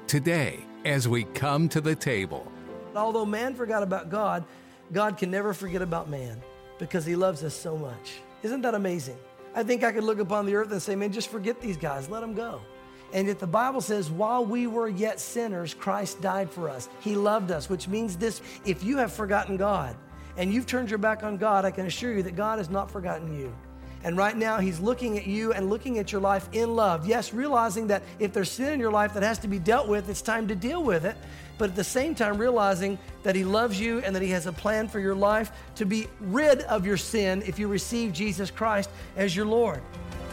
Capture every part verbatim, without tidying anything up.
today as we come to the table. Although man forgot about God, God can never forget about man because he loves us so much. Isn't that amazing? I think I could look upon the earth and say, man, just forget these guys, let them go. And yet the Bible says, while we were yet sinners, Christ died for us. He loved us, which means this: if you have forgotten God and you've turned your back on God, I can assure you that God has not forgotten you. And right now, he's looking at you and looking at your life in love. Yes, realizing that if there's sin in your life that has to be dealt with, it's time to deal with it. But at the same time, realizing that he loves you and that he has a plan for your life to be rid of your sin if you receive Jesus Christ as your Lord.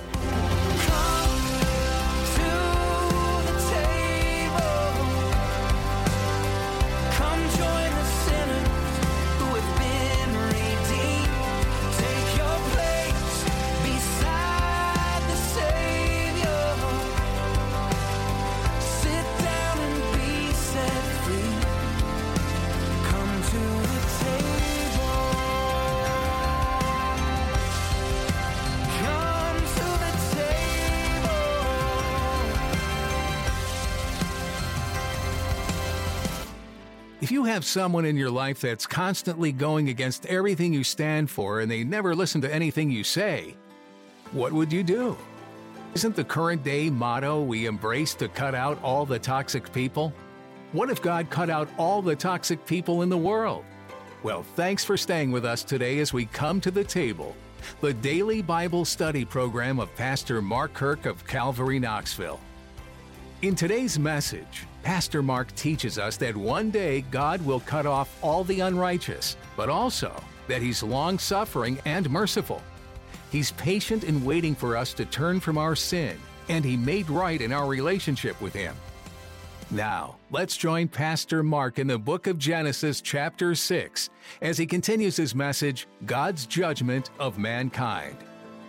If you have someone in your life that's constantly going against everything you stand for and they never listen to anything you say, what would you do? Isn't the current day motto we embrace to cut out all the toxic people? What if God cut out all the toxic people in the world? Well, thanks for staying with us today as we come to the table, the daily Bible study program of Pastor Mark Kirk of Calvary, Knoxville. In today's message, Pastor Mark teaches us that one day God will cut off all the unrighteous, but also that He's long-suffering and merciful. He's patient in waiting for us to turn from our sin, and He made right in our relationship with Him. Now, let's join Pastor Mark in the book of Genesis, chapter six, as he continues his message, God's Judgment of Mankind.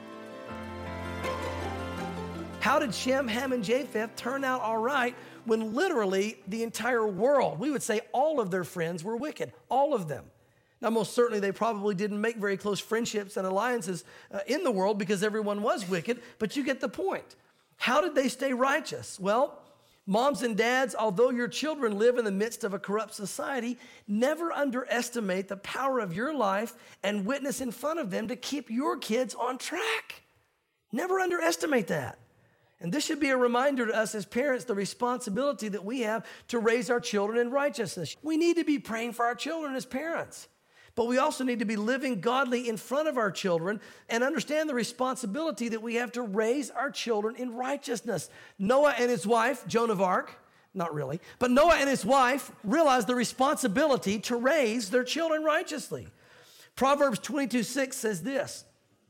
How did Shem, Ham, and Japheth turn out all right when literally the entire world, we would say all of their friends were wicked, all of them? Now, most certainly they probably didn't make very close friendships and alliances uh, in the world because everyone was wicked, but you get the point. How did they stay righteous? Well, moms and dads, although your children live in the midst of a corrupt society, never underestimate the power of your life and witness in front of them to keep your kids on track. Never underestimate that. And this should be a reminder to us as parents, the responsibility that we have to raise our children in righteousness. We need to be praying for our children as parents, but we also need to be living godly in front of our children and understand the responsibility that we have to raise our children in righteousness. Noah and his wife, Joan of Arc, not really, but Noah and his wife realized the responsibility to raise their children righteously. Proverbs twenty-two six says this: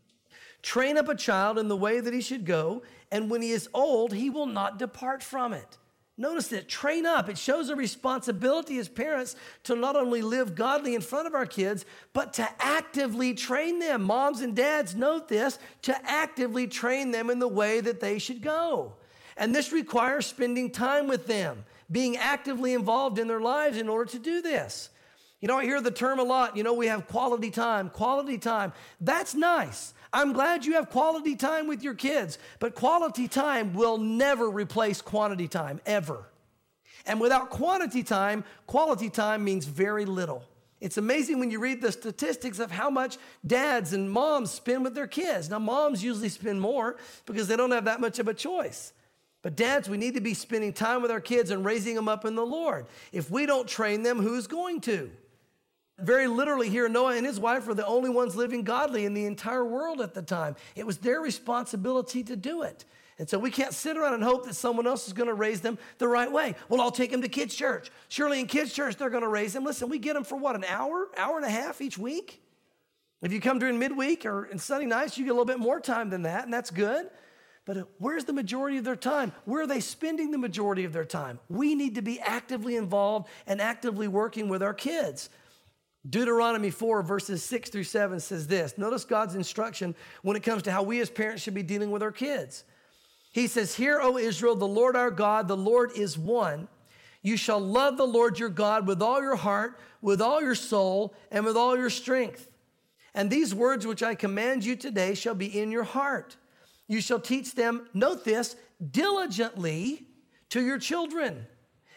train up a child in the way that he should go, and when he is old, he will not depart from it. Notice that, train up. It shows a responsibility as parents to not only live godly in front of our kids, but to actively train them. Moms and dads, note this, to actively train them in the way that they should go. And this requires spending time with them, being actively involved in their lives in order to do this. You know, I hear the term a lot, you know, we have quality time, quality time. That's nice. I'm glad you have quality time with your kids, but quality time will never replace quantity time, ever. And without quantity time, quality time means very little. It's amazing when you read the statistics of how much dads and moms spend with their kids. Now, moms usually spend more because they don't have that much of a choice. But dads, we need to be spending time with our kids and raising them up in the Lord. If we don't train them, who's going to? Very literally here, Noah and his wife were the only ones living godly in the entire world at the time. It was their responsibility to do it. And so we can't sit around and hope that someone else is going to raise them the right way. Well, I'll take them to kids' church. Surely in kids' church, they're going to raise them. Listen, we get them for what, an hour, hour and a half each week? If you come during midweek or in Sunday nights, you get a little bit more time than that, and that's good. But where's the majority of their time? Where are they spending the majority of their time? We need to be actively involved and actively working with our kids. Deuteronomy four, verses six through seven says this. Notice God's instruction when it comes to how we as parents should be dealing with our kids. He says, "Hear, O Israel, the Lord our God, the Lord is one. You shall love the Lord your God with all your heart, with all your soul, and with all your strength. And these words which I command you today shall be in your heart. You shall teach them," note this, "diligently to your children,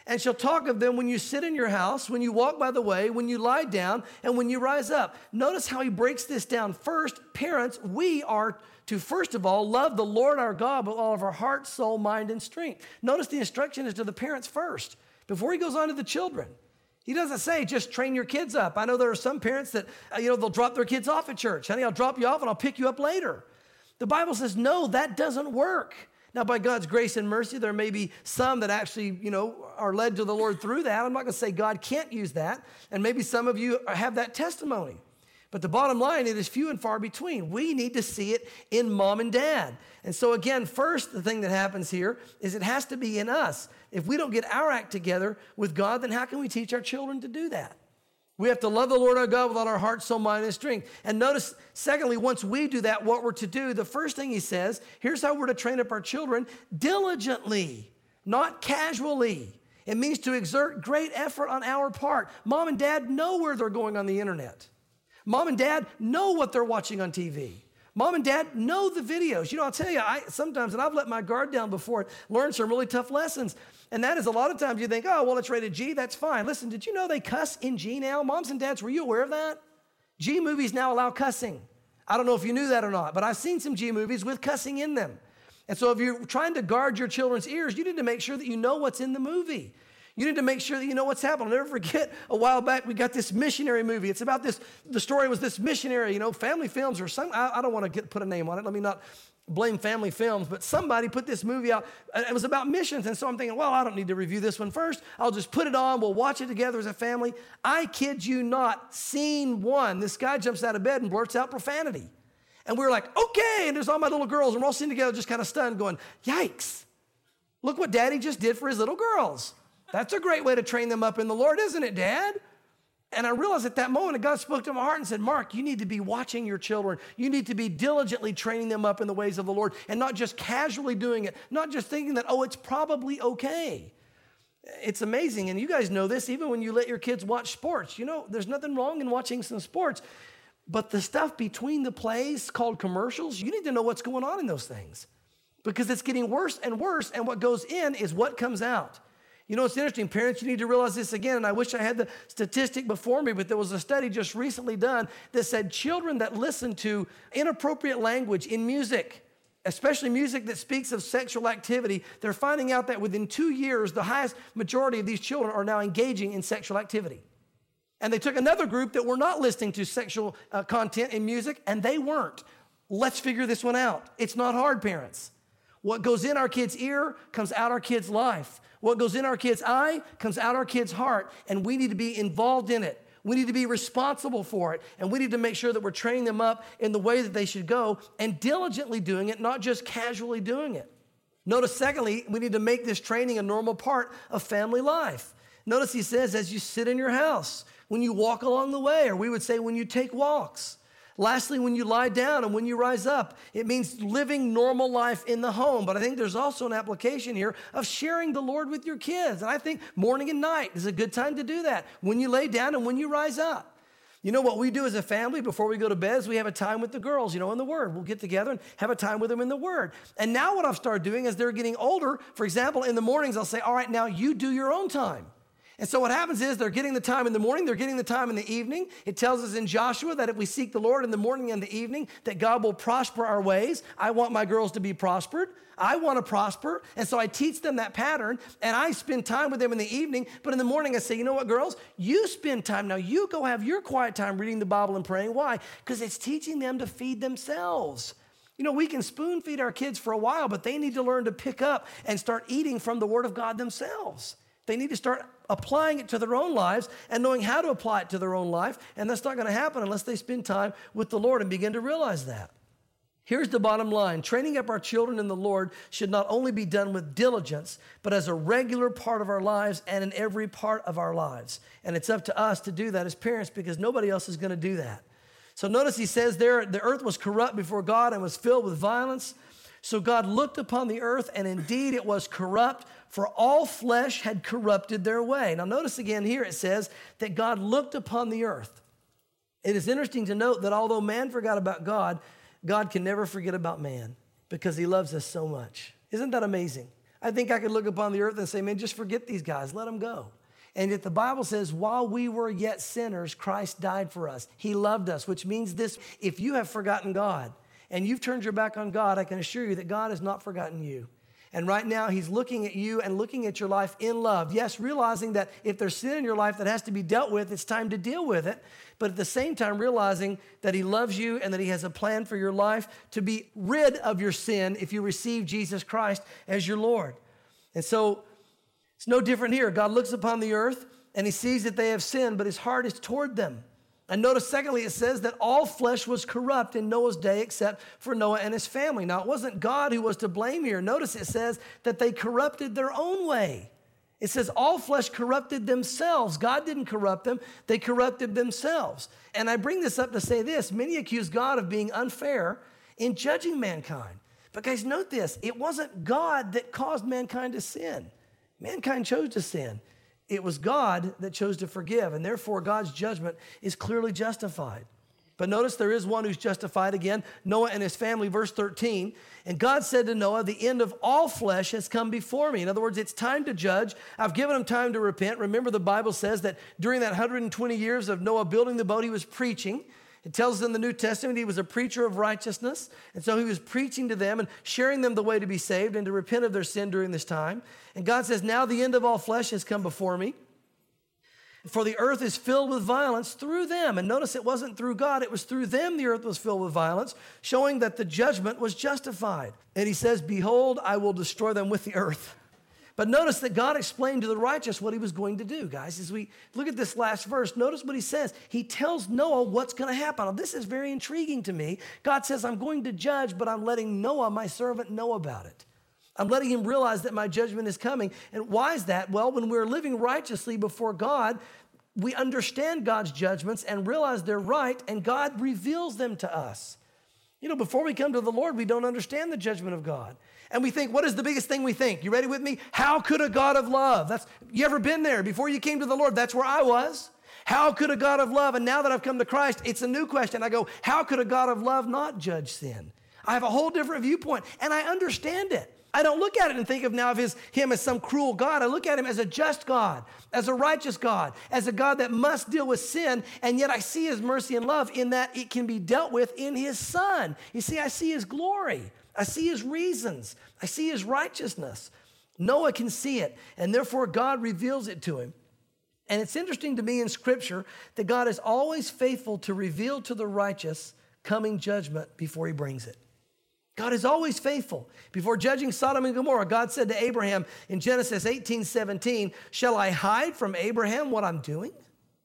And shall talk of them when you sit in your house, when you walk by the way, when you lie down, and when you rise up. Notice how he breaks this down. First, parents, we are to, first of all, love the Lord our God with all of our heart, soul, mind, and strength. Notice the instruction is to the parents first, before he goes on to the children. He doesn't say, just train your kids up. I know there are some parents that, uh, you know, they'll drop their kids off at church. Honey, I'll drop you off and I'll pick you up later. The Bible says, no, that doesn't work. Now, by God's grace and mercy, there may be some that actually, you know, are led to the Lord through that. I'm not going to say God can't use that. And maybe some of you have that testimony. But the bottom line, it is few and far between. We need to see it in mom and dad. And so again, first, the thing that happens here is it has to be in us. If we don't get our act together with God, then how can we teach our children to do that? We have to love the Lord our God with all our heart, soul, mind, and strength. And notice, secondly, once we do that, what we're to do, the first thing he says, here's how we're to train up our children: diligently, not casually. It means to exert great effort on our part. Mom and dad know where they're going on the internet. Mom and dad know what they're watching on T V. Mom and dad know the videos. You know, I'll tell you, I sometimes, and I've let my guard down before, learned some really tough lessons. And that is a lot of times you think, oh, well, it's rated G, that's fine. Listen, did you know they cuss in G now? Moms and dads, were you aware of that? G movies now allow cussing. I don't know if you knew that or not, but I've seen some G movies with cussing in them. And so if you're trying to guard your children's ears, you need to make sure that you know what's in the movie. You need to make sure that you know what's happening. I'll never forget, a while back, we got this missionary movie. It's about this, the story was this missionary, you know, Family Films or some, I, I don't want to get, put a name on it. Let me not blame Family Films, but somebody put this movie out. It was about missions. And so I'm thinking, well, I don't need to review this one first. I'll just put it on. We'll watch it together as a family. I kid you not, scene one, this guy jumps out of bed and blurts out profanity. And we were like, okay. And there's all my little girls, and we're all sitting together just kind of stunned going, yikes. Look what Daddy just did for his little girls. That's a great way to train them up in the Lord, isn't it, Dad? And I realized at that moment that God spoke to my heart and said, Mark, you need to be watching your children. You need to be diligently training them up in the ways of the Lord and not just casually doing it, not just thinking that, oh, it's probably okay. It's amazing. And you guys know this, even when you let your kids watch sports. You know, there's nothing wrong in watching some sports. But the stuff between the plays called commercials, you need to know what's going on in those things because it's getting worse and worse. And what goes in is what comes out. You know, it's interesting, parents, you need to realize this again, and I wish I had the statistic before me, but there was a study just recently done that said children that listen to inappropriate language in music, especially music that speaks of sexual activity, they're finding out that within two years, the highest majority of these children are now engaging in sexual activity. And they took another group that were not listening to sexual uh, content in music, and they weren't. Let's figure this one out. It's not hard, parents. What goes in our kid's ear comes out our kid's life. What goes in our kid's eye comes out our kid's heart, and we need to be involved in it. We need to be responsible for it, and we need to make sure that we're training them up in the way that they should go and diligently doing it, not just casually doing it. Notice, secondly, we need to make this training a normal part of family life. Notice he says, as you sit in your house, when you walk along the way, or we would say when you take walks. Lastly, when you lie down and when you rise up, it means living normal life in the home. But I think there's also an application here of sharing the Lord with your kids. And I think morning and night is a good time to do that, when you lay down and when you rise up. You know what we do as a family before we go to bed is we have a time with the girls, you know, in the Word. We'll get together and have a time with them in the Word. And now what I've started doing as they're getting older, for example, in the mornings, I'll say, all right, now you do your own time. And so what happens is they're getting the time in the morning, they're getting the time in the evening. It tells us in Joshua that if we seek the Lord in the morning and the evening, that God will prosper our ways. I want my girls to be prospered. I want to prosper. And so I teach them that pattern, and I spend time with them in the evening. But in the morning, I say, you know what, girls? You spend time. Now you go have your quiet time reading the Bible and praying. Why? Because it's teaching them to feed themselves. You know, we can spoon feed our kids for a while, but they need to learn to pick up and start eating from the Word of God themselves. They need to start applying it to their own lives and knowing how to apply it to their own life. And that's not going to happen unless they spend time with the Lord and begin to realize that. Here's the bottom line. Training up our children in the Lord should not only be done with diligence, but as a regular part of our lives and in every part of our lives. And it's up to us to do that as parents because nobody else is going to do that. So notice he says there, the earth was corrupt before God and was filled with violence. So God looked upon the earth, and indeed it was corrupt, for all flesh had corrupted their way. Now notice again here it says that God looked upon the earth. It is interesting to note that although man forgot about God, God can never forget about man because he loves us so much. Isn't that amazing? I think I could look upon the earth and say, man, just forget these guys. Let them go. And yet the Bible says, while we were yet sinners, Christ died for us. He loved us, which means this: if you have forgotten God and you've turned your back on God, I can assure you that God has not forgotten you. And right now, he's looking at you and looking at your life in love. Yes, realizing that if there's sin in your life that has to be dealt with, it's time to deal with it. But at the same time, realizing that he loves you and that he has a plan for your life to be rid of your sin if you receive Jesus Christ as your Lord. And so it's no different here. God looks upon the earth and he sees that they have sinned, but his heart is toward them. And notice, secondly, it says that all flesh was corrupt in Noah's day except for Noah and his family. Now, it wasn't God who was to blame here. Notice it says that they corrupted their own way. It says all flesh corrupted themselves. God didn't corrupt them. They corrupted themselves. And I bring this up to say this. Many accuse God of being unfair in judging mankind. But guys, note this. It wasn't God that caused mankind to sin. Mankind chose to sin. It was God that chose to forgive, and therefore God's judgment is clearly justified. But notice there is one who's justified again, Noah and his family, verse thirteen. And God said to Noah, the end of all flesh has come before me. In other words, it's time to judge. I've given them time to repent. Remember, the Bible says that during that one hundred twenty years of Noah building the boat, he was preaching. It tells us in the New Testament he was a preacher of righteousness. And so he was preaching to them and sharing them the way to be saved and to repent of their sin during this time. And God says, now the end of all flesh has come before me. For the earth is filled with violence through them. And notice it wasn't through God, it was through them the earth was filled with violence, showing that the judgment was justified. And he says, behold, I will destroy them with the earth. But notice that God explained to the righteous what he was going to do, guys. As we look at this last verse, notice what he says. He tells Noah what's going to happen. Now, this is very intriguing to me. God says, I'm going to judge, but I'm letting Noah, my servant, know about it. I'm letting him realize that my judgment is coming. And why is that? Well, when we're living righteously before God, we understand God's judgments and realize they're right, and God reveals them to us. You know, before we come to the Lord, we don't understand the judgment of God. And we think, what is the biggest thing we think? You ready with me? How could a God of love? That's, you ever been there? Before you came to the Lord, that's where I was. How could a God of love? And now that I've come to Christ, it's a new question. I go, how could a God of love not judge sin? I have a whole different viewpoint, and I understand it. I don't look at it and think of now of his, him as some cruel God. I look at him as a just God, as a righteous God, as a God that must deal with sin, and yet I see his mercy and love in that it can be dealt with in his Son. You see, I see his glory. I see his reasons. I see his righteousness. Noah can see it, and therefore God reveals it to him. And it's interesting to me in Scripture that God is always faithful to reveal to the righteous coming judgment before he brings it. God is always faithful. Before judging Sodom and Gomorrah, God said to Abraham in Genesis eighteen seventeen, shall I hide from Abraham what I'm doing?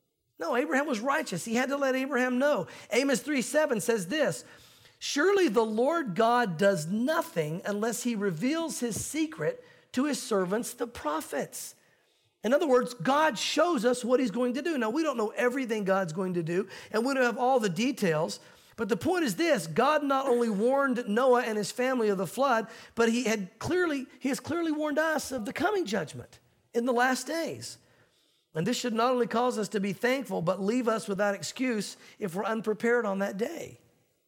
No, Abraham was righteous. He had to let Abraham know. Amos three seven says this, surely the Lord God does nothing unless he reveals his secret to his servants, the prophets. In other words, God shows us what he's going to do. Now, we don't know everything God's going to do, and we don't have all the details. But the point is this, God not only warned Noah and his family of the flood, but he had clearly, he has clearly warned us of the coming judgment in the last days. And this should not only cause us to be thankful, but leave us without excuse if we're unprepared on that day.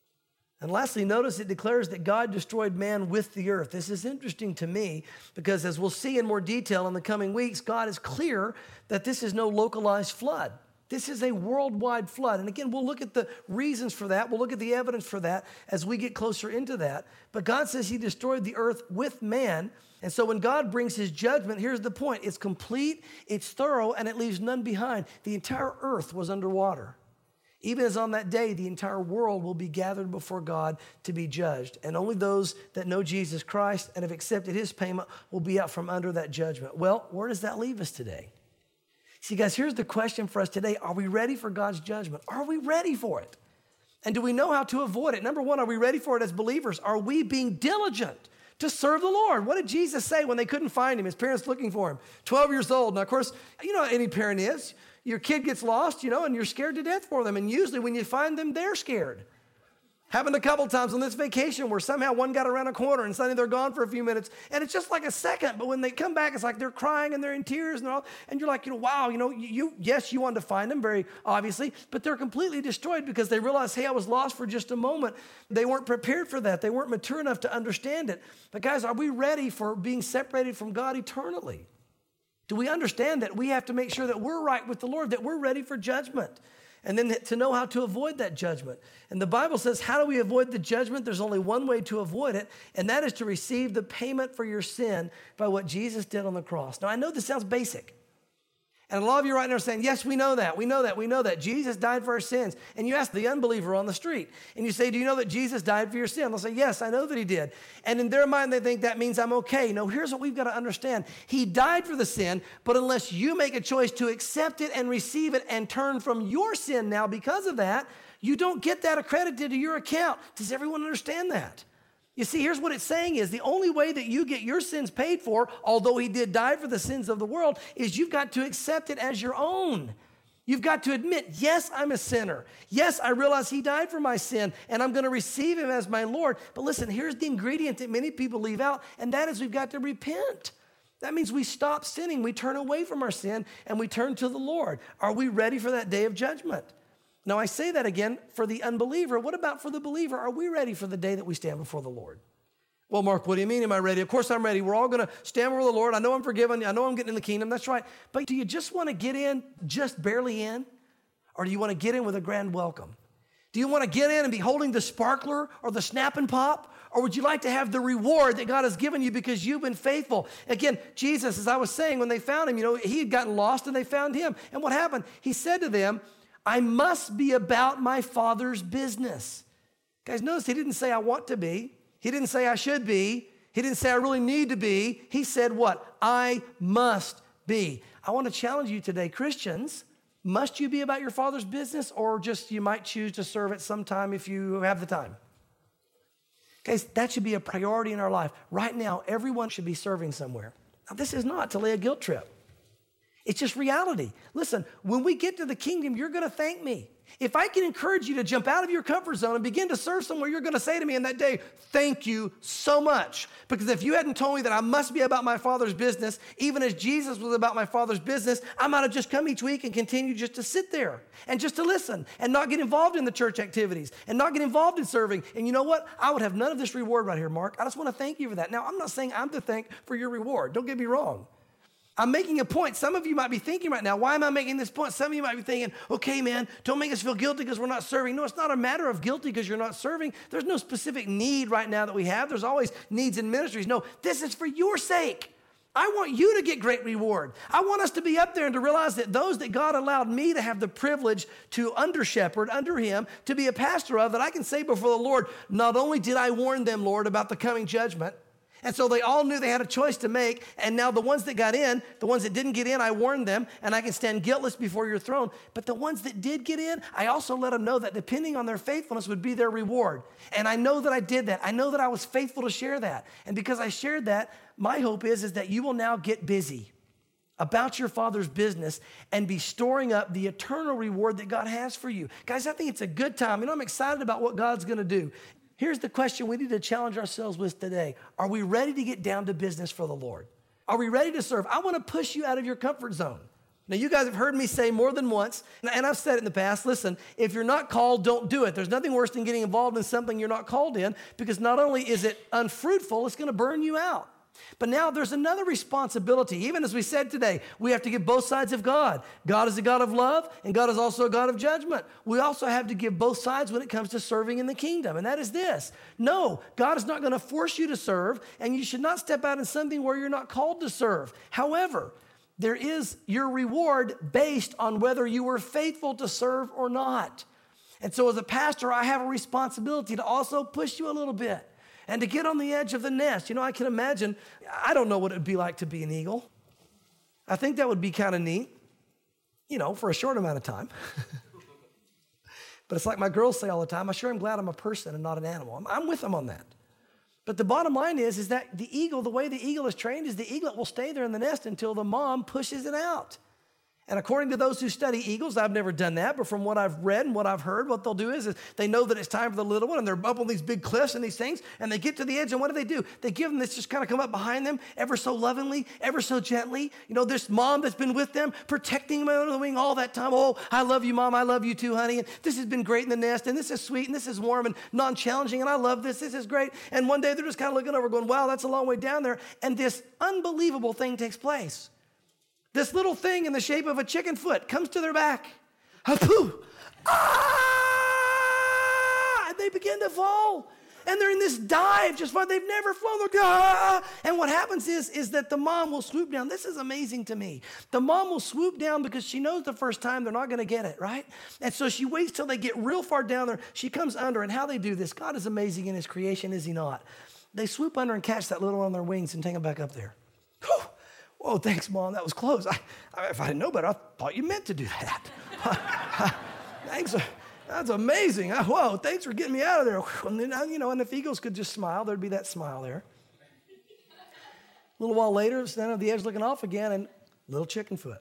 And lastly, notice it declares that God destroyed man with the earth. This is interesting to me because as we'll see in more detail in the coming weeks, God is clear that this is no localized flood. This is a worldwide flood. And again, we'll look at the reasons for that. We'll look at the evidence for that as we get closer into that. But God says he destroyed the earth with man. And so when God brings his judgment, here's the point. It's complete, it's thorough, and it leaves none behind. The entire earth was underwater. Even as on that day, the entire world will be gathered before God to be judged. And only those that know Jesus Christ and have accepted his payment will be out from under that judgment. Well, where does that leave us today? See, guys, here's the question for us today. Are we ready for God's judgment? Are we ready for it? And do we know how to avoid it? Number one, are we ready for it as believers? Are we being diligent to serve the Lord? What did Jesus say when they couldn't find him? His parents looking for him, twelve years old. Now, of course, you know how any parent is. Your kid gets lost, you know, and you're scared to death for them. And usually when you find them, they're scared. Happened a couple times on this vacation where somehow one got around a corner and suddenly they're gone for a few minutes. And it's just like a second. But when they come back, it's like they're crying and they're in tears and all. And you're like, you know, wow, you know, you, yes, you wanted to find them very obviously, but they're completely destroyed because they realize, hey, I was lost for just a moment. They weren't prepared for that. They weren't mature enough to understand it. But guys, are we ready for being separated from God eternally? Do we understand that we have to make sure that we're right with the Lord, that we're ready for judgment? And then to know how to avoid that judgment. And the Bible says, how do we avoid the judgment? There's only one way to avoid it, and that is to receive the payment for your sin by what Jesus did on the cross. Now, I know this sounds basic. And a lot of you right now are saying, yes, we know that, we know that, we know that. Jesus died for our sins. And you ask the unbeliever on the street, and you say, do you know that Jesus died for your sin? They'll say, yes, I know that he did. And in their mind, they think that means I'm okay. No, here's what we've got to understand. He died for the sin, but unless you make a choice to accept it and receive it and turn from your sin now because of that, you don't get that accredited to your account. Does everyone understand that? You see, here's what it's saying is the only way that you get your sins paid for, although he did die for the sins of the world, is you've got to accept it as your own. You've got to admit, yes, I'm a sinner. Yes, I realize he died for my sin, and I'm going to receive him as my Lord. But listen, here's the ingredient that many people leave out, and that is we've got to repent. That means we stop sinning. We turn away from our sin, and we turn to the Lord. Are we ready for that day of judgment? Now, I say that again for the unbeliever. What about for the believer? Are we ready for the day that we stand before the Lord? Well, Mark, what do you mean, am I ready? Of course I'm ready. We're all going to stand before the Lord. I know I'm forgiven. I know I'm getting in the kingdom. That's right. But do you just want to get in, just barely in? Or do you want to get in with a grand welcome? Do you want to get in and be holding the sparkler or the snap and pop? Or would you like to have the reward that God has given you because you've been faithful? Again, Jesus, as I was saying, when they found him, you know, he had gotten lost and they found him. And what happened? He said to them, I must be about my Father's business. Guys, notice he didn't say I want to be. He didn't say I should be. He didn't say I really need to be. He said what? I must be. I want to challenge you today, Christians. Must you be about your Father's business, or just you might choose to serve at some time if you have the time? Guys, that should be a priority in our life. Right now, everyone should be serving somewhere. Now, this is not to lay a guilt trip. It's just reality. Listen, when we get to the kingdom, you're going to thank me. If I can encourage you to jump out of your comfort zone and begin to serve somewhere, you're going to say to me in that day, thank you so much. Because if you hadn't told me that I must be about my Father's business, even as Jesus was about my Father's business, I might have just come each week and continued just to sit there and just to listen and not get involved in the church activities and not get involved in serving. And you know what? I would have none of this reward right here, Mark. I just want to thank you for that. Now, I'm not saying I'm to thank for your reward. Don't get me wrong. I'm making a point. Some of you might be thinking right now, why am I making this point? Some of you might be thinking, okay, man, don't make us feel guilty because we're not serving. No, it's not a matter of guilty because you're not serving. There's no specific need right now that we have. There's always needs in ministries. No, this is for your sake. I want you to get great reward. I want us to be up there and to realize that those that God allowed me to have the privilege to under shepherd, under him, to be a pastor of, that I can say before the Lord, not only did I warn them, Lord, about the coming judgment, and so they all knew they had a choice to make. And now the ones that got in, the ones that didn't get in, I warned them, and I can stand guiltless before your throne. But the ones that did get in, I also let them know that depending on their faithfulness would be their reward. And I know that I did that. I know that I was faithful to share that. And because I shared that, my hope is, is that you will now get busy about your Father's business and be storing up the eternal reward that God has for you. Guys, I think it's a good time. You know, I'm excited about what God's going to do. Here's the question we need to challenge ourselves with today. Are we ready to get down to business for the Lord? Are we ready to serve? I want to push you out of your comfort zone. Now, you guys have heard me say more than once, and I've said it in the past, listen, if you're not called, don't do it. There's nothing worse than getting involved in something you're not called in, because not only is it unfruitful, it's going to burn you out. But now there's another responsibility. Even as we said today, we have to give both sides of God. God is a God of love, and God is also a God of judgment. We also have to give both sides when it comes to serving in the kingdom, and that is this. No, God is not going to force you to serve, and you should not step out in something where you're not called to serve. However, there is your reward based on whether you were faithful to serve or not. And so as a pastor, I have a responsibility to also push you a little bit. And to get on the edge of the nest. You know, I can imagine, I don't know what it would be like to be an eagle. I think that would be kind of neat, you know, for a short amount of time. But it's like my girls say all the time, I sure am glad I'm a person and not an animal. I'm, I'm with them on that. But the bottom line is, is that the eagle, the way the eagle is trained is the eaglet will stay there in the nest until the mom pushes it out. And according to those who study eagles, I've never done that, but from what I've read and what I've heard, what they'll do is, is they know that it's time for the little one, and they're up on these big cliffs and these things, and they get to the edge, and what do they do? They give them this, just kind of come up behind them, ever so lovingly, ever so gently. You know, this mom that's been with them, protecting them under the wing all that time. Oh, I love you, Mom. I love you too, honey. And this has been great in the nest, and this is sweet, and this is warm and non-challenging, and I love this. This is great. And one day they're just kind of looking over going, wow, that's a long way down there, and this unbelievable thing takes place. This little thing in the shape of a chicken foot comes to their back. Ha-poo! Ah! And they begin to fall. And they're in this dive, just like they've never flown. They're, ah! And what happens is, is that the mom will swoop down. This is amazing to me. The mom will swoop down because she knows the first time they're not going to get it, right? And so she waits till they get real far down there. She comes under, and how they do this, God is amazing in his creation, is he not? They swoop under and catch that little one on their wings and take them back up there. Whew. Whoa, thanks, Mom. That was close. I, I, if I didn't know better, I thought you meant to do that. Thanks. That's amazing. Whoa, thanks for getting me out of there. And then, you know, and if eagles could just smile, there'd be that smile there. A little while later, standing at the edge looking off again, and little chicken foot.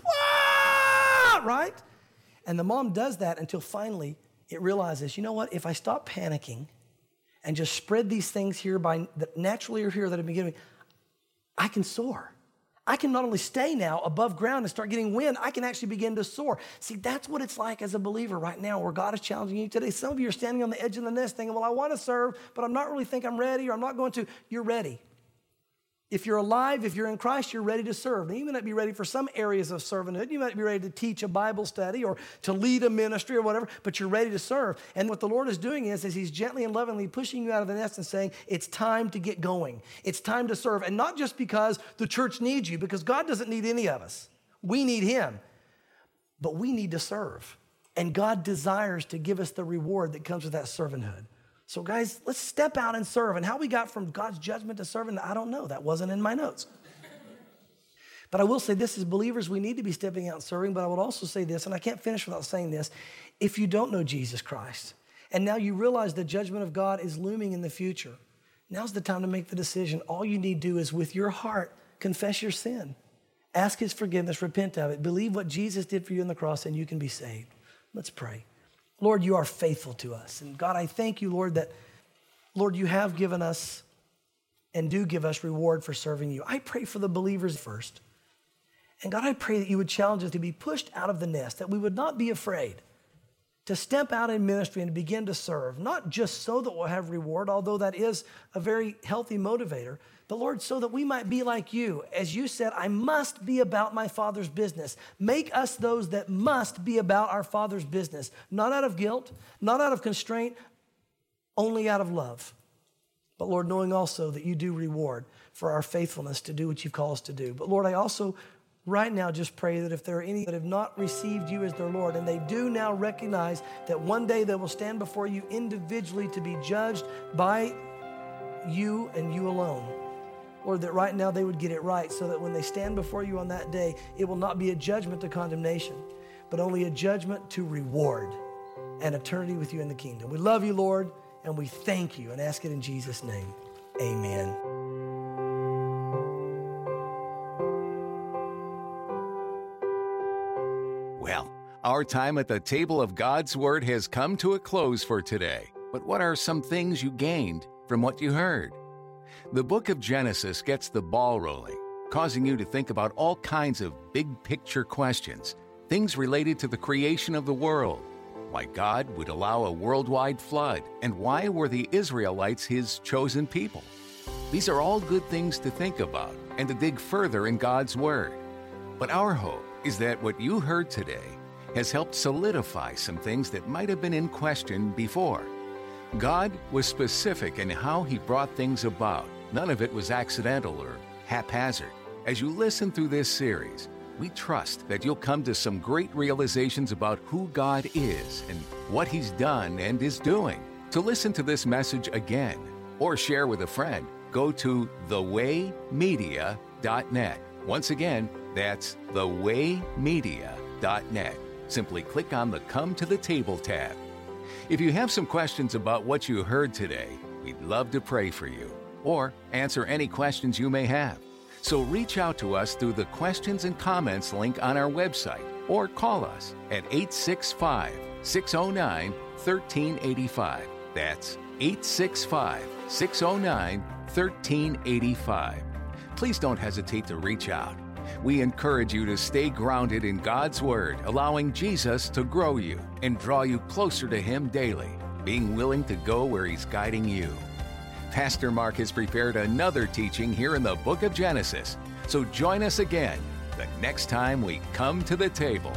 Right? And the mom does that until finally it realizes, you know what? If I stop panicking and just spread these things here by that naturally are here that have been given me, I can soar. I can not only stay now above ground and start getting wind, I can actually begin to soar. See, that's what it's like as a believer right now, where God is challenging you today. Some of you are standing on the edge of the nest thinking, well, I want to serve, but I'm not really think I'm ready, or I'm not going to. You're ready. If you're alive, if you're in Christ, you're ready to serve. Now, you may not be ready for some areas of servanthood. You might be ready to teach a Bible study or to lead a ministry or whatever, but you're ready to serve. And what the Lord is doing is, is he's gently and lovingly pushing you out of the nest and saying, it's time to get going. It's time to serve. And not just because the church needs you, because God doesn't need any of us. We need him. But we need to serve. And God desires to give us the reward that comes with that servanthood. So guys, let's step out and serve. And how we got from God's judgment to serving, I don't know. That wasn't in my notes. But I will say this, as believers, we need to be stepping out and serving. But I would also say this, and I can't finish without saying this. If you don't know Jesus Christ, and now you realize the judgment of God is looming in the future, now's the time to make the decision. All you need to do is, with your heart, confess your sin. Ask his forgiveness, repent of it. Believe what Jesus did for you on the cross, and you can be saved. Let's pray. Lord, you are faithful to us. And God, I thank you, Lord, that, Lord, you have given us and do give us reward for serving you. I pray for the believers first. And God, I pray that you would challenge us to be pushed out of the nest, that we would not be afraid to step out in ministry and begin to serve, not just so that we'll have reward, although that is a very healthy motivator, but Lord, so that we might be like you. As you said, I must be about my Father's business. Make us those that must be about our Father's business, not out of guilt, not out of constraint, only out of love. But Lord, knowing also that you do reward for our faithfulness to do what you've called us to do. But Lord, I also right now just pray that if there are any that have not received you as their Lord, and they do now recognize that one day they will stand before you individually to be judged by you and you alone. Lord, that right now they would get it right so that when they stand before you on that day, it will not be a judgment to condemnation, but only a judgment to reward and eternity with you in the kingdom. We love you, Lord, and we thank you and ask it in Jesus' name. Amen. Well, our time at the table of God's Word has come to a close for today. But what are some things you gained from what you heard? The book of Genesis gets the ball rolling, causing you to think about all kinds of big-picture questions, things related to the creation of the world, why God would allow a worldwide flood, and why were the Israelites his chosen people. These are all good things to think about and to dig further in God's Word. But our hope is that what you heard today has helped solidify some things that might have been in question before. God was specific in how he brought things about. None of it was accidental or haphazard. As you listen through this series, we trust that you'll come to some great realizations about who God is and what he's done and is doing. To listen to this message again or share with a friend, go to the way media dot net. Once again, that's the way media dot net. Simply click on the Come to the Table tab. If you have some questions about what you heard today, we'd love to pray for you or answer any questions you may have. So reach out to us through the questions and comments link on our website or call us at eight six five, six oh nine, one three eight five. That's eight six five, six oh nine, one three eight five. Please don't hesitate to reach out. We encourage you to stay grounded in God's Word, allowing Jesus to grow you and draw you closer to Him daily, being willing to go where He's guiding you. Pastor Mark has prepared another teaching here in the book of Genesis, so join us again the next time we come to the table.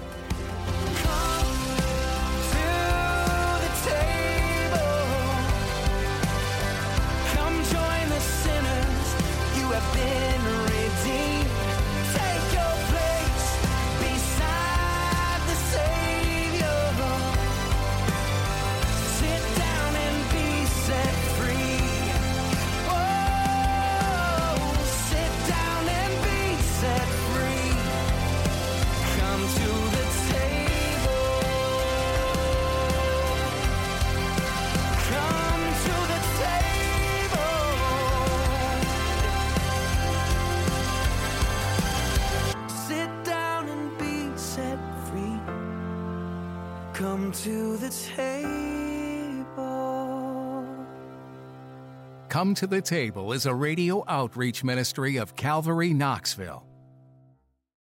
Come to the table. Come to the Table is a radio outreach ministry of Calvary Knoxville.